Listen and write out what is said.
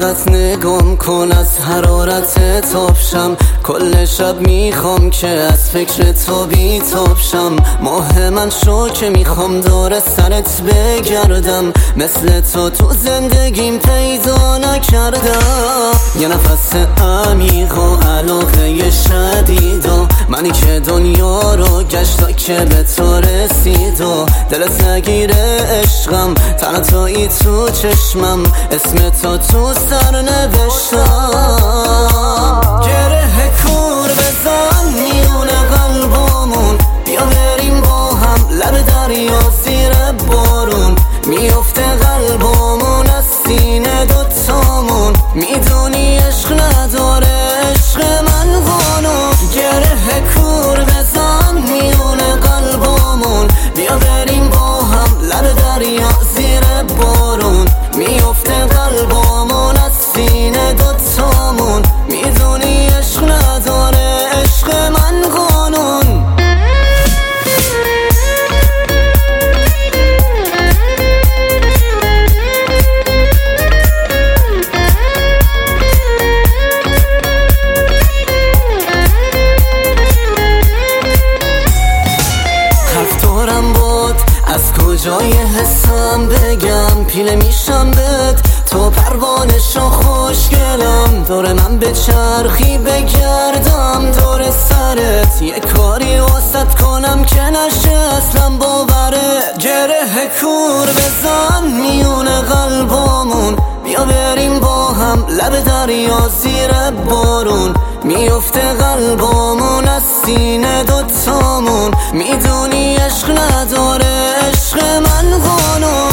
فقط نگام کن، از حرارت تابشم. کل شب میخوام که از فکر تو بیتابشم. ماه من شو که میخوام دور سرت بگردم. مثل تو زندگیم پیدا نکردم. یه نفس عمیق و علاقه شدید و منی که دنیا رو گشتا که به تو رسید و دلت نگیره عشقم، تنهایی تو چشمم، اسم تو سر نوشتم. گره کور بزن میونه قلبامون، بیا بریم با هم لب دریا زیر بارون. میفته قلبامون از سینه دوتامون، میدونی عشق نداره عشق من قانون. گره کور بزن میونه قلبامون، بیا بریم با هم لب دریا زیر بارون. میفته قلبامون از سینه دوتامون، میدونی عشق نداره عشق من قانون. از کجای حسم بگم، پیله میشم بهت تو پروانشو خوشگلم. دور من به چرخی بگردم دور سرت، یه کاری واسط کنم که نشه اصلا باوره. گره کور بزن میونه قلبامون، بیا بریم با هم لب دریا زیر بارون. میفته قلبامون از سینه دوتامون، میدونی عشق نداره عشق من قانون.